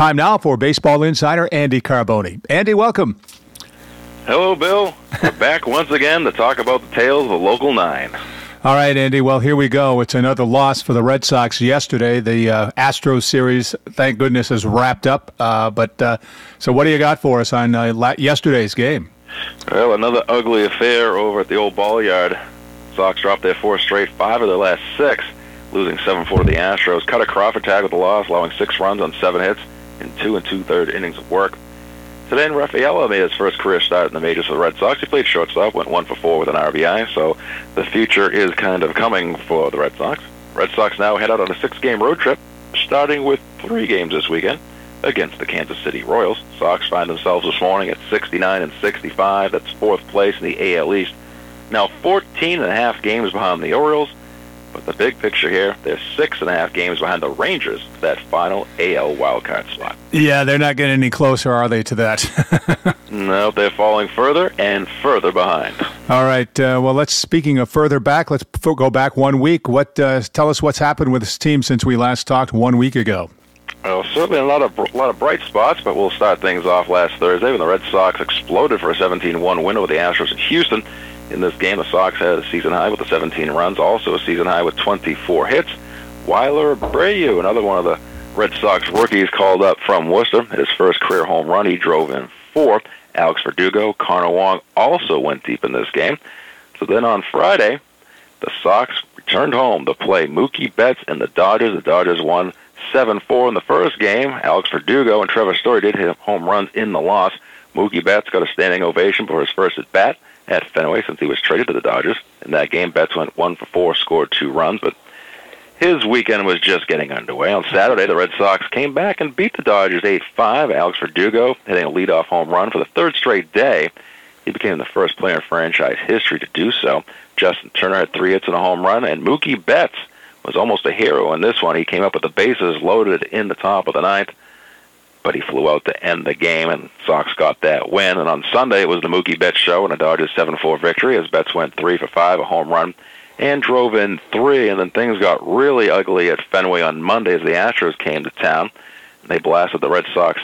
Time now for Baseball Insider Andy Carboni. Andy, welcome. Hello, Bill. We're back once again to talk about the tales of the Local 9. All right, Andy. Well, here we go. It's another loss for the Red Sox yesterday. The Astros series, thank goodness, is wrapped up. So what do you got for us on yesterday's game? Well, another ugly affair over at the old ball yard. Sox dropped their 4 straight, 5 of their last 6, losing 7-4 to the Astros. Cutter Crawford tagged with the loss, allowing 6 runs on 7 hits in 2 2/3 innings of work. Today, Rafaela made his first career start in the majors for the Red Sox. He played shortstop, went 1 for 4 with an RBI, so the future is kind of coming for the Red Sox. Red Sox now head out on a 6-game road trip, starting with 3 games this weekend against the Kansas City Royals. Sox find themselves this morning at 69-65. That's 4th place in the AL East. Now 14.5 games behind the Orioles, but the big picture here, they're 6.5 games behind the Rangers for that final AL wildcard spot. Yeah, they're not getting any closer, are they, to that? No, they're falling further and further behind. All right. Speaking of further back, let's go back 1 week. Tell us what's happened with this team since we last talked 1 week ago. Well, certainly a lot of bright spots, but we'll start things off last Thursday when the Red Sox exploded for a 17-1 win over the Astros in Houston. In this game, the Sox had a season high with the 17 runs, also a season high with 24 hits. Weiler Abreu, another one of the Red Sox rookies called up from Worcester, his first career home run. He drove in 4. Alex Verdugo, Connor Wong also went deep in this game. So then on Friday, the Sox returned home to play Mookie Betts and the Dodgers. The Dodgers won 7-4 in the first game. Alex Verdugo and Trevor Story did hit home runs in the loss. Mookie Betts got a standing ovation for his first at-bat at Fenway since he was traded to the Dodgers. In that game, Betts went 1 for 4, scored 2 runs, but his weekend was just getting underway. On Saturday, the Red Sox came back and beat the Dodgers 8-5. Alex Verdugo hitting a leadoff home run for the 3rd straight day. He became the first player in franchise history to do so. Justin Turner had 3 hits and a home run, and Mookie Betts was almost a hero in this one. He came up with the bases loaded in the top of the 9th, but he flew out to end the game, and Sox got that win. And on Sunday, it was the Mookie Betts show and a Dodgers 7-4 victory as Betts went 3 for 5, a home run, and drove in 3. And then things got really ugly at Fenway on Monday as the Astros came to town. They blasted the Red Sox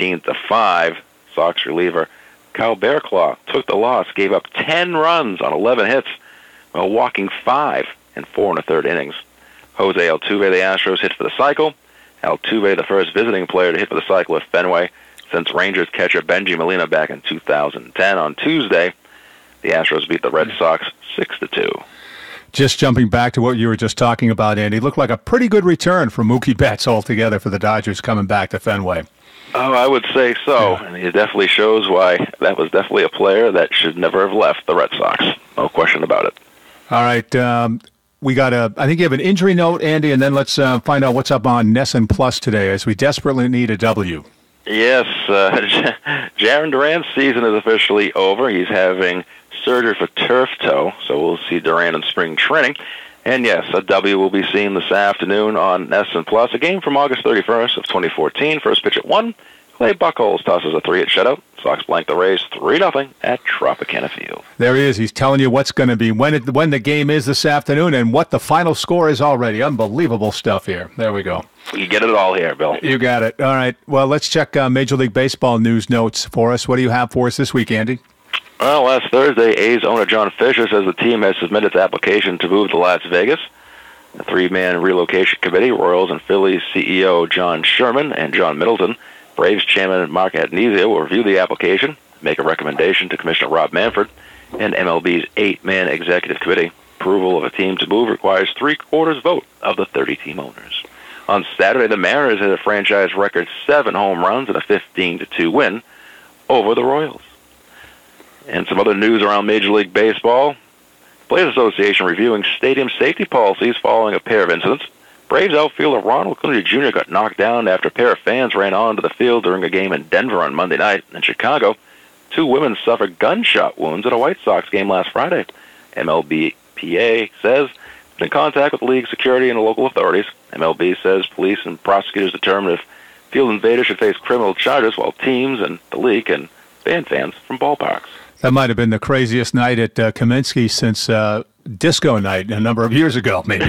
13-5. Sox reliever Kyle Bearclaw took the loss, gave up 10 runs on 11 hits, while walking 5 in 4 1/3 innings. Jose Altuve, the Astros, hit for the cycle. Altuve, the first visiting player to hit for the cycle at Fenway since Rangers catcher Bengie Molina back in 2010. On Tuesday, the Astros beat the Red Sox 6-2. Just jumping back to what you were just talking about, Andy, looked like a pretty good return for Mookie Betts altogether for the Dodgers coming back to Fenway. Oh, I would say so. And it definitely shows why that was definitely a player that should never have left the Red Sox. No question about it. All right. We got I think you have an injury note, Andy, and then let's find out what's up on NESN Plus today as we desperately need a W. Yes, Jarren Duran's season is officially over. He's having surgery for turf toe, so we'll see Duran in spring training. And yes, a W will be seen this afternoon on NESN Plus. A game from August 31st of 2014. First pitch at 1. Clay Buchholz tosses a 3-hit shutout. Sox blank the Rays 3-0 at Tropicana Field. There he is. He's telling you what's going to be, when the game is this afternoon, and what the final score is already. Unbelievable stuff here. There we go. You get it all here, Bill. You got it. All right. Well, let's check Major League Baseball news notes for us. What do you have for us this week, Andy? Well, last Thursday, A's owner John Fisher says the team has submitted its application to move to Las Vegas. The 3-man relocation committee, Royals and Phillies CEO John Sherman and John Middleton, Braves chairman Mark Adonisio will review the application, make a recommendation to Commissioner Rob Manfred, and MLB's 8-man executive committee. Approval of a team to move requires 3/4 vote of the 30-team owners. On Saturday, the Mariners hit a franchise record 7 home runs and a 15-2 win over the Royals. And some other news around Major League Baseball. Players Association reviewing stadium safety policies following a pair of incidents. Braves outfielder Ronald Acuna Jr. got knocked down after a pair of fans ran onto the field during a game in Denver on Monday night. In Chicago, 2 women suffered gunshot wounds at a White Sox game last Friday. MLBPA says it's in contact with league security and local authorities. MLB says police and prosecutors determined if field invaders should face criminal charges while teams and the league can ban fans from ballparks. That might have been the craziest night at Kaminsky since disco night a number of years ago, maybe.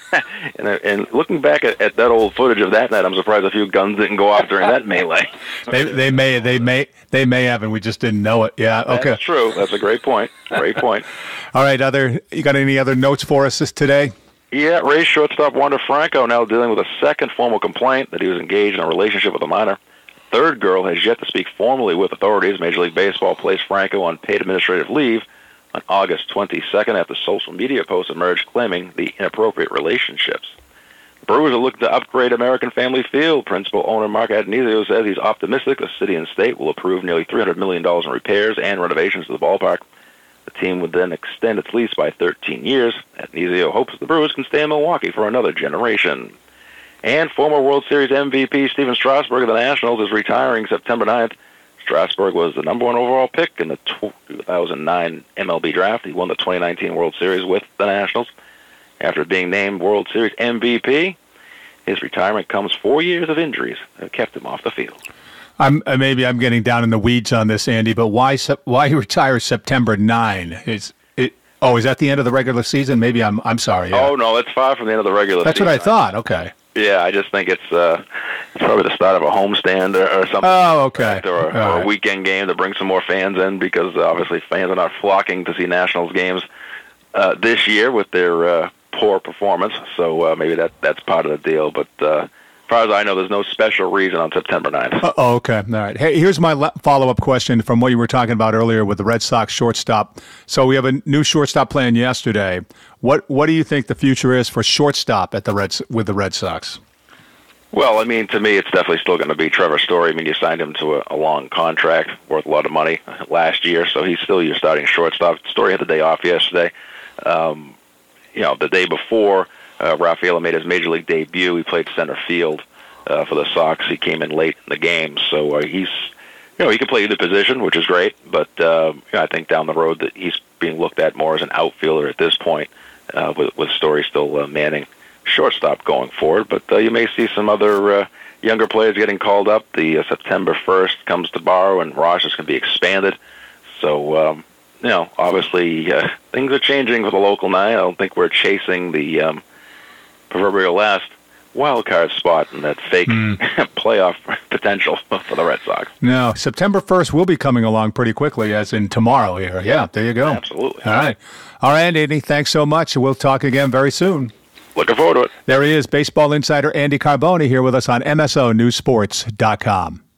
And looking back at that old footage of that night, I'm surprised a few guns didn't go off during that melee. They may have, and we just didn't know it. Yeah, okay. That's true. That's a great point. Great point. All right, you got any other notes for us today? Yeah, Rays shortstop Wander Franco now dealing with a second formal complaint that he was engaged in a relationship with a minor. Third girl has yet to speak formally with authorities. Major League Baseball placed Franco on paid administrative leave on August 22nd after social media posts emerged claiming the inappropriate relationships. The Brewers are looking to upgrade American Family Field. Principal owner Mark Adonisio says he's optimistic the city and state will approve nearly $300 million in repairs and renovations to the ballpark. The team would then extend its lease by 13 years. Adonisio hopes the Brewers can stay in Milwaukee for another generation. And former World Series MVP Steven Strasburg of the Nationals is retiring September 9th. Strasburg was the number 1 overall pick in the 2009 MLB draft. He won the 2019 World Series with the Nationals. After being named World Series MVP, his retirement comes 4 years of injuries that kept him off the field. Maybe I'm getting down in the weeds on this, Andy, but why retire September 9? Is that the end of the regular season? Maybe I'm sorry. Yeah. Oh, no, it's far from the end of the regular season. That's what I thought. Okay. Yeah, I just think it's probably the start of a homestand or something. Oh, okay. Or a weekend game to bring some more fans in because obviously fans are not flocking to see Nationals games this year with their poor performance. So maybe that's part of the deal. But as far as I know, there's no special reason on September 9th. Okay. All right. Hey, here's my follow-up question from what you were talking about earlier with the Red Sox shortstop. So we have a new shortstop plan yesterday. What do you think the future is for shortstop with the Red Sox? Well, I mean, to me, it's definitely still going to be Trevor Story. I mean, you signed him to a long contract worth a lot of money last year, so he's still your starting shortstop. Story had the day off yesterday. The day before, Rafaela made his Major League debut. He played center field for the Sox. He came in late in the game, so he can play either position, which is great, but I think down the road that he's being looked at more as an outfielder at this point, with Story still manning shortstop going forward. But you may see some other younger players getting called up. The September 1st comes to Barrow, and rosters can be expanded. So, obviously things are changing for the local nine. I don't think we're chasing the proverbial last wild card spot in that fake playoff potential for the Red Sox. No, September 1st will be coming along pretty quickly, as in tomorrow here. Yeah, there you go. Absolutely. All right, Andy, thanks so much. We'll talk again very soon. Looking forward to it. There he is, baseball insider Andy Carboni here with us on MSONewsports.com.